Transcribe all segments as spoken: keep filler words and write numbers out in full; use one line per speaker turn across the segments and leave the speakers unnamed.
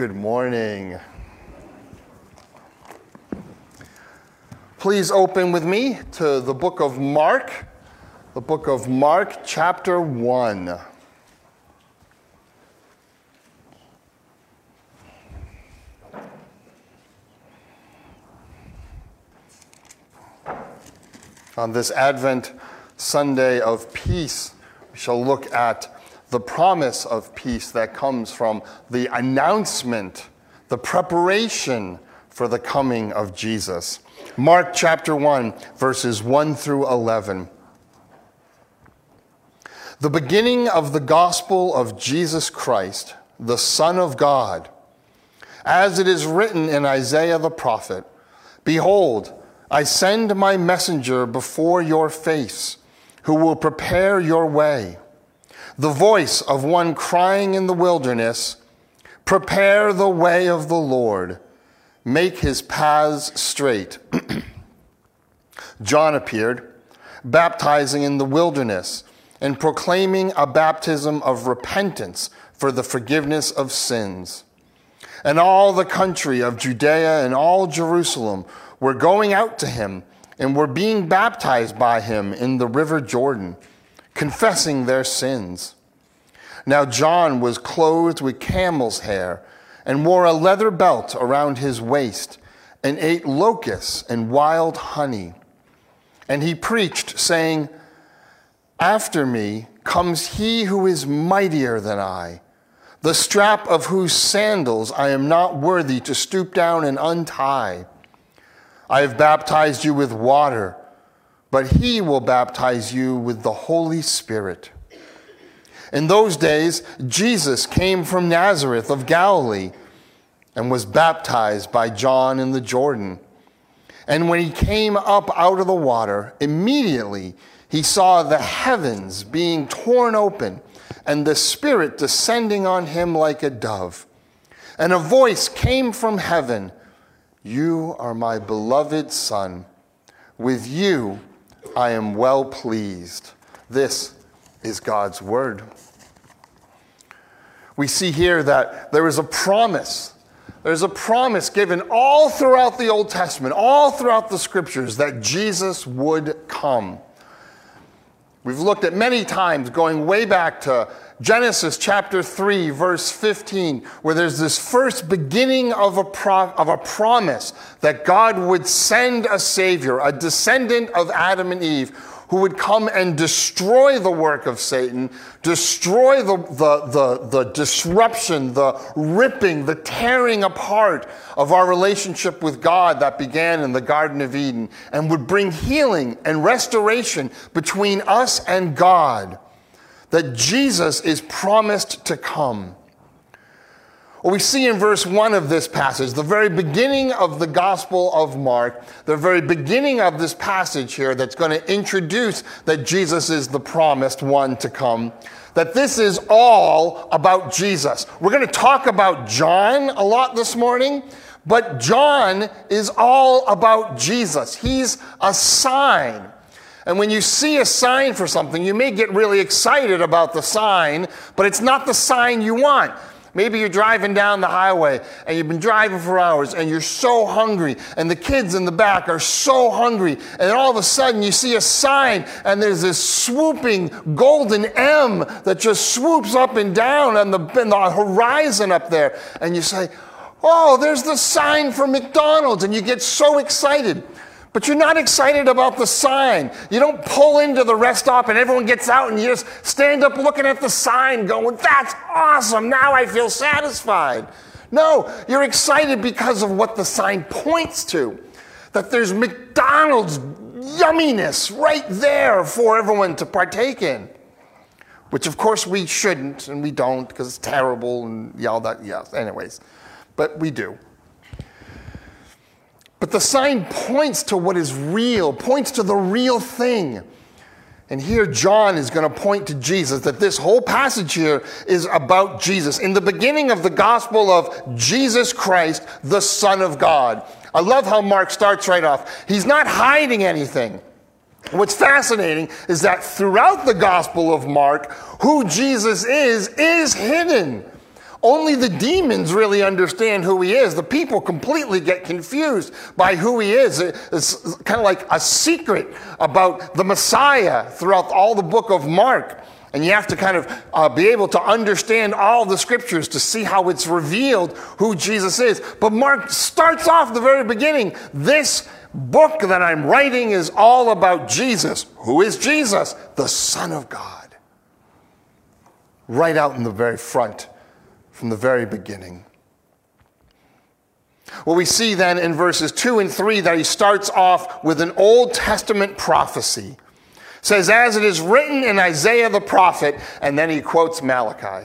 Good morning. Please open with me to the book of Mark, the book of Mark, chapter one. On this Advent Sunday of peace, we shall look at the promise of peace that comes from the announcement, the preparation for the coming of Jesus. Mark chapter one, verses one through eleven. The beginning of the gospel of Jesus Christ, the Son of God. As it is written in Isaiah the prophet, "Behold, I send my messenger before your face, who will prepare your way. The voice of one crying in the wilderness, prepare the way of the Lord, make his paths straight." John appeared, baptizing in the wilderness and proclaiming a baptism of repentance for the forgiveness of sins. And all the country of Judea and all Jerusalem were going out to him and were being baptized by him in the river Jordan, confessing their sins. Now John was clothed with camel's hair and wore a leather belt around his waist and ate locusts and wild honey. And he preached, saying, "After me comes he who is mightier than I, the strap of whose sandals I am not worthy to stoop down and untie. I have baptized you with water, but he will baptize you with the Holy Spirit." In those days, Jesus came from Nazareth of Galilee and was baptized by John in the Jordan. And when he came up out of the water, immediately he saw the heavens being torn open and the Spirit descending on him like a dove. And a voice came from heaven, "You are my beloved Son. With you I am well pleased." This is God's word. We see here that there is a promise. There's a promise given all throughout the Old Testament, all throughout the scriptures, that Jesus would come. We've looked at many times, going way back to Genesis chapter three, verse fifteen, where there's this first beginning of a, pro- of a promise that God would send a Savior, a descendant of Adam and Eve, who would come and destroy the work of Satan, destroy the, the, the, the disruption, the ripping, the tearing apart of our relationship with God that began in the Garden of Eden, and would bring healing and restoration between us and God. That Jesus is promised to come. Well, we see in verse one of this passage, the very beginning of the Gospel of Mark, the very beginning of this passage here that's going to introduce that Jesus is the promised one to come, that this is all about Jesus. We're going to talk about John a lot this morning, but John is all about Jesus. He's a sign. And when you see a sign for something, you may get really excited about the sign, but it's not the sign you want. Maybe you're driving down the highway and you've been driving for hours and you're so hungry and the kids in the back are so hungry, and then all of a sudden you see a sign and there's this swooping golden M that just swoops up and down on the, on the horizon up there, and you say, "Oh, there's the sign for McDonald's," and you get so excited. But you're not excited about the sign. You don't pull into the rest stop and everyone gets out and you just stand up looking at the sign going, "That's awesome, now I feel satisfied." No, you're excited because of what the sign points to. That there's McDonald's yumminess right there for everyone to partake in. Which of course we shouldn't, and we don't, because it's terrible and yeah, all that, yes, anyways. But we do. But the sign points to what is real, points to the real thing. And here John is going to point to Jesus, that this whole passage here is about Jesus. In the beginning of the gospel of Jesus Christ, the Son of God. I love how Mark starts right off. He's not hiding anything. What's fascinating is that throughout the Gospel of Mark, who Jesus is, is hidden. Only the demons really understand who he is. The people completely get confused by who he is. It's kind of like a secret about the Messiah throughout all the book of Mark. And you have to kind of uh, be able to understand all the scriptures to see how it's revealed who Jesus is. But Mark starts off the very beginning. This book that I'm writing is all about Jesus. Who is Jesus? The Son of God. Right out in the very front. From the very beginning. Well, we see then in verses two and three that he starts off with an Old Testament prophecy. It says, as it is written in Isaiah the prophet, and then he quotes Malachi.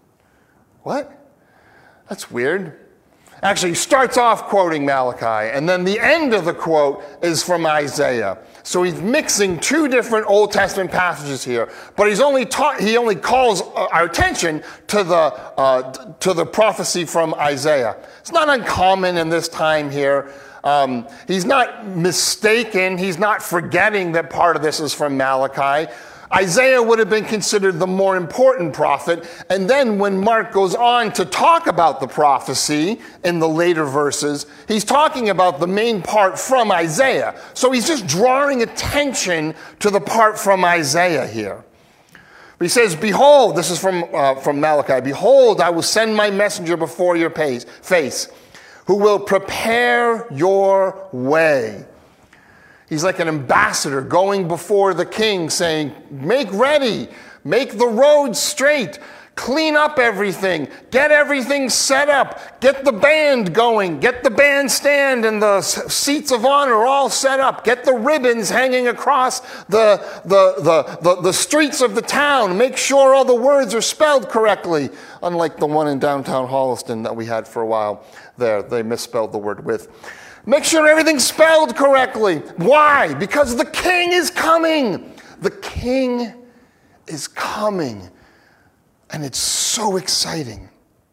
What? That's weird. Actually, he starts off quoting Malachi, and then the end of the quote is from Isaiah. So he's mixing two different Old Testament passages here, but he's only taught, he only calls our attention to the uh, to the prophecy from Isaiah. It's not uncommon in this time here. Um, he's not mistaken. He's not forgetting that part of this is from Malachi. Isaiah would have been considered the more important prophet. And then when Mark goes on to talk about the prophecy in the later verses, he's talking about the main part from Isaiah. So he's just drawing attention to the part from Isaiah here. He says, behold, this is from, uh, from Malachi, behold, I will send my messenger before your face, who will prepare your way. He's like an ambassador going before the king saying, make ready, make the road straight, clean up everything, get everything set up, get the band going, get the bandstand and the seats of honor all set up, get the ribbons hanging across the, the, the, the, the streets of the town, make sure all the words are spelled correctly, unlike the one in downtown Holliston that we had for a while there. They misspelled the word with. Make sure everything's spelled correctly. Why? Because the king is coming. The king is coming. And it's so exciting.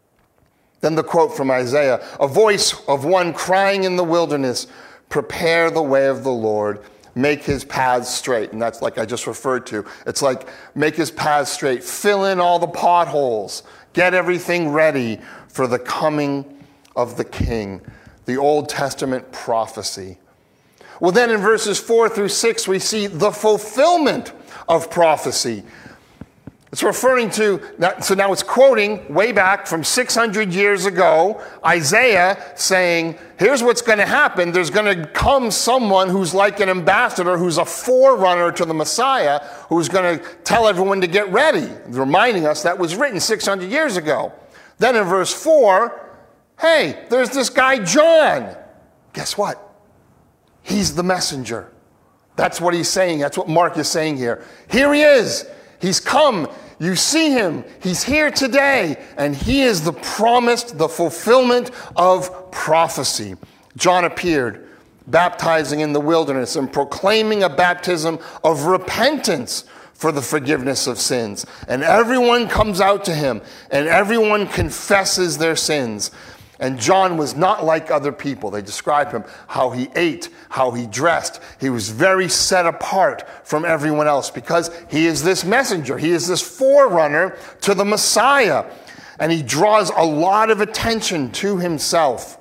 Then the quote from Isaiah, a voice of one crying in the wilderness, prepare the way of the Lord, make his paths straight. And that's like I just referred to. It's like make his paths straight, fill in all the potholes, get everything ready for the coming of the king. The Old Testament prophecy. Well, then in verses four through six, we see the fulfillment of prophecy. It's referring to, so now it's quoting way back from six hundred years ago, Isaiah saying, here's what's going to happen. There's going to come someone who's like an ambassador, who's a forerunner to the Messiah, who's going to tell everyone to get ready, reminding us that was written six hundred years ago. Then in verse four, hey, there's this guy John. Guess what? He's the messenger. That's what he's saying. That's what Mark is saying here. Here he is. He's come. You see him. He's here today. And he is the promised, the fulfillment of prophecy. John appeared, baptizing in the wilderness and proclaiming a baptism of repentance for the forgiveness of sins. And everyone comes out to him, and everyone confesses their sins. And John was not like other people. They describe him, how he ate, how he dressed. He was very set apart from everyone else because he is this messenger. He is this forerunner to the Messiah. And he draws a lot of attention to himself.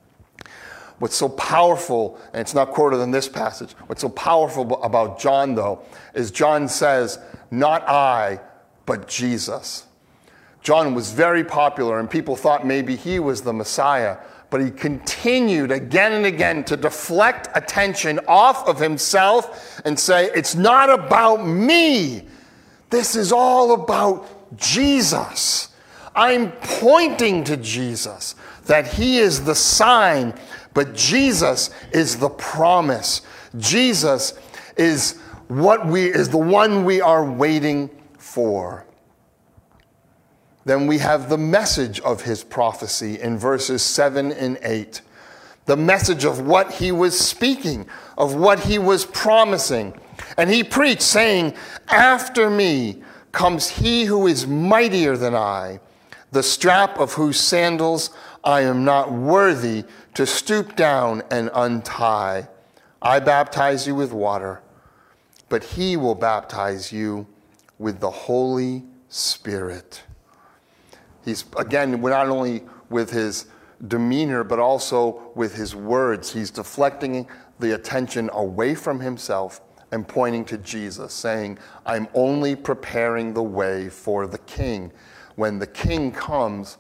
What's so powerful, and it's not quoted in this passage, what's so powerful about John, though, is John says, not I, but Jesus. John was very popular, and people thought maybe he was the Messiah, but he continued again and again to deflect attention off of himself and say, it's not about me. This is all about Jesus. I'm pointing to Jesus, that he is the sign, but Jesus is the promise. Jesus is what we is the one we are waiting for. Then we have the message of his prophecy in verses seven and eight. The message of what he was speaking, of what he was promising. And he preached, saying, after me comes he who is mightier than I, the strap of whose sandals I am not worthy to stoop down and untie. I baptize you with water, but he will baptize you with the Holy Spirit. He's, again, not only with his demeanor, but also with his words. He's deflecting the attention away from himself and pointing to Jesus, saying, I'm only preparing the way for the king. When the king comes,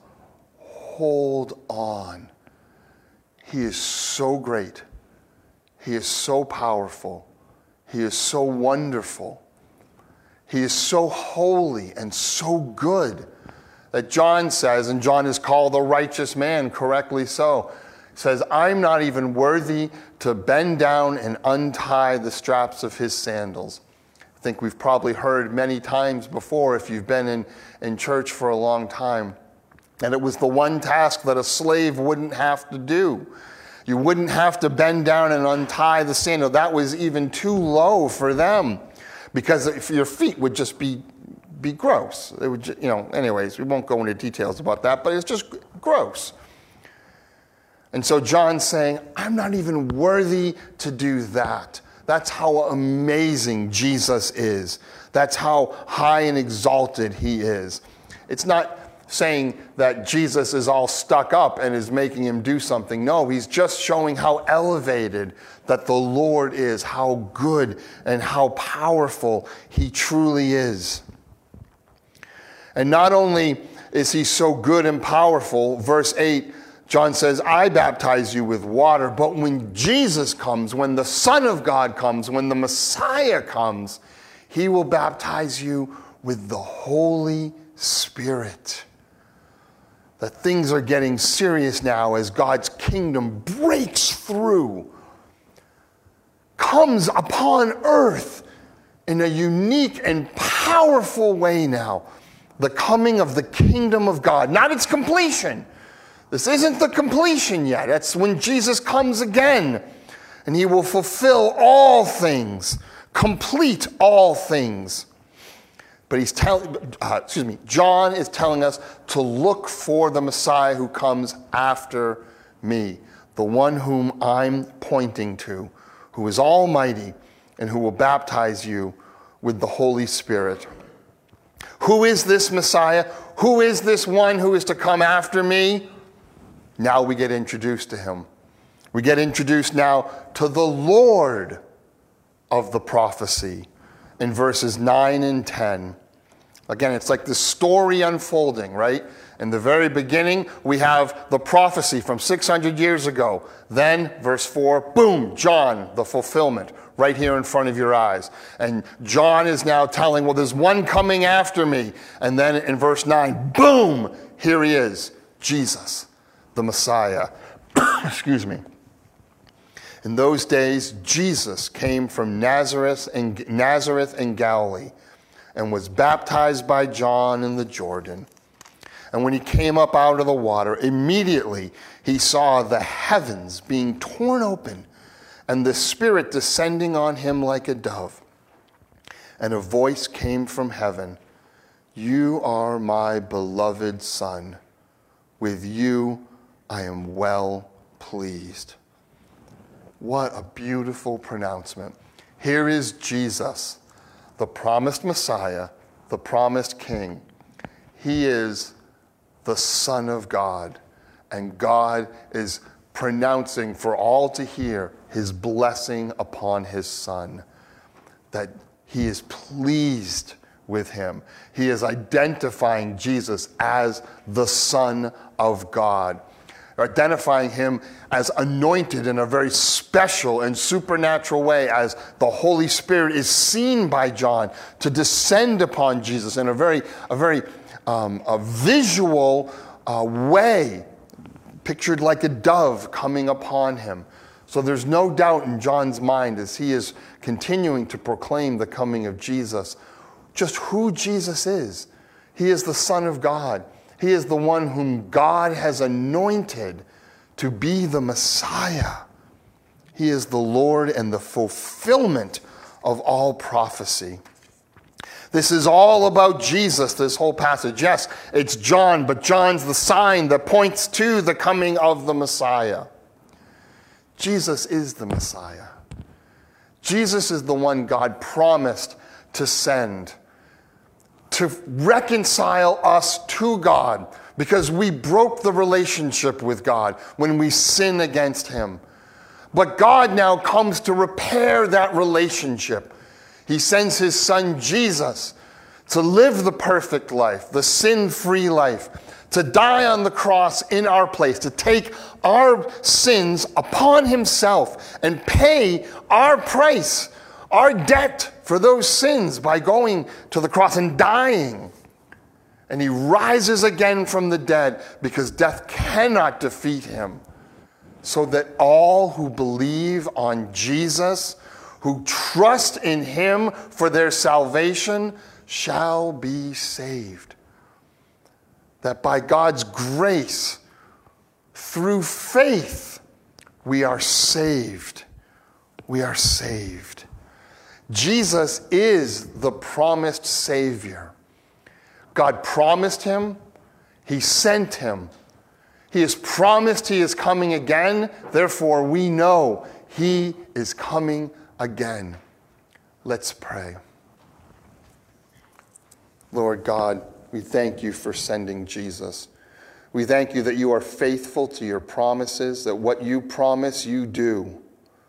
hold on. He is so great. He is so powerful. He is so wonderful. He is so holy and so good that John says, and John is called the righteous man, correctly so, says, I'm not even worthy to bend down and untie the straps of his sandals. I think we've probably heard many times before, if you've been in, in church for a long time, and it was the one task that a slave wouldn't have to do. You wouldn't have to bend down and untie the sandal. That was even too low for them, because if your feet would just be be gross. It would, you know, anyways, we won't go into details about that, but it's just gross. And so John's saying, I'm not even worthy to do that. That's how amazing Jesus is. That's how high and exalted he is. It's not saying that Jesus is all stuck up and is making him do something. No, he's just showing how elevated that the Lord is, how good and how powerful he truly is. And not only is he so good and powerful, verse eight, John says, I baptize you with water, but when Jesus comes, when the Son of God comes, when the Messiah comes, he will baptize you with the Holy Spirit. That things are getting serious now as God's kingdom breaks through, comes upon earth in a unique and powerful way now. The coming of the kingdom of God, not its completion. This isn't the completion yet. That's when Jesus comes again, and he will fulfill all things, complete all things. But he's telling, uh, excuse me, John is telling us to look for the Messiah who comes after me, the one whom I'm pointing to, who is almighty and who will baptize you with the Holy Spirit. Who is this Messiah? Who is this one who is to come after me? Now we get introduced to him. We get introduced now to the Lord of the prophecy in verses nine and ten. Again, it's like this story unfolding, right? In the very beginning, we have the prophecy from six hundred years ago. Then, verse four, boom, John, the fulfillment, right here in front of your eyes. And John is now telling, well, there's one coming after me. And then in verse nine, boom, here he is, Jesus, the Messiah. Excuse me. In those days, Jesus came from Nazareth in, Nazareth in Galilee and was baptized by John in the Jordan. And when he came up out of the water, immediately he saw the heavens being torn open and the Spirit descending on him like a dove. And a voice came from heaven, you are my beloved Son. With you I am well pleased. What a beautiful pronouncement. Here is Jesus, the promised Messiah, the promised King. He is the Son of God, and God is pronouncing for all to hear his blessing upon his Son, that he is pleased with him. He is identifying Jesus as the Son of God, identifying him as anointed in a very special and supernatural way, as the Holy Spirit is seen by John to descend upon Jesus in a very, a very um, a visual uh, way, pictured like a dove coming upon him. So there's no doubt in John's mind as he is continuing to proclaim the coming of Jesus, just who Jesus is. He is the Son of God. He is the one whom God has anointed to be the Messiah. He is the Lord and the fulfillment of all prophecy. This is all about Jesus, this whole passage. Yes, it's John, but John's the sign that points to the coming of the Messiah. Jesus is the Messiah. Jesus is the one God promised to send to reconcile us to God because we broke the relationship with God when we sin against him. But God now comes to repair that relationship. He sends his son Jesus to live the perfect life, the sin-free life, to die on the cross in our place, to take our sins upon himself and pay our price, our debt for those sins by going to the cross and dying. And he rises again from the dead because death cannot defeat him, so that all who believe on Jesus, who trust in him for their salvation, shall be saved. That by God's grace, through faith, we are saved. We are saved. Jesus is the promised Savior. God promised him. He sent him. He has promised he is coming again. Therefore, we know he is coming again. Let's pray. Lord God, we thank you for sending Jesus. We thank you that you are faithful to your promises, that what you promise, you do.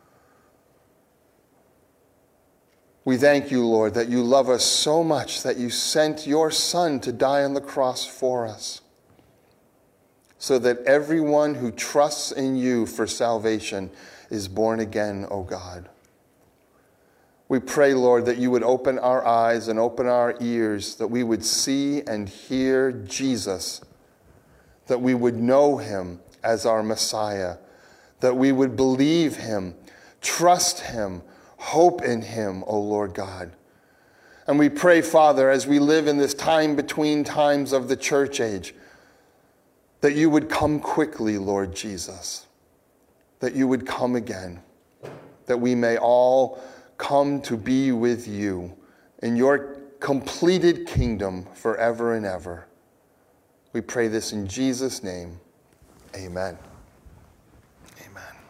We thank you, Lord, that you love us so much that you sent your Son to die on the cross for us, so that everyone who trusts in you for salvation is born again, O God. We pray, Lord, that you would open our eyes and open our ears, that we would see and hear Jesus, that we would know him as our Messiah, that we would believe him, trust him, hope in him, O Lord God. And we pray, Father, as we live in this time between times of the church age, that you would come quickly, Lord Jesus, that you would come again, that we may all come to be with you in your completed kingdom forever and ever. We pray this in Jesus' name. Amen.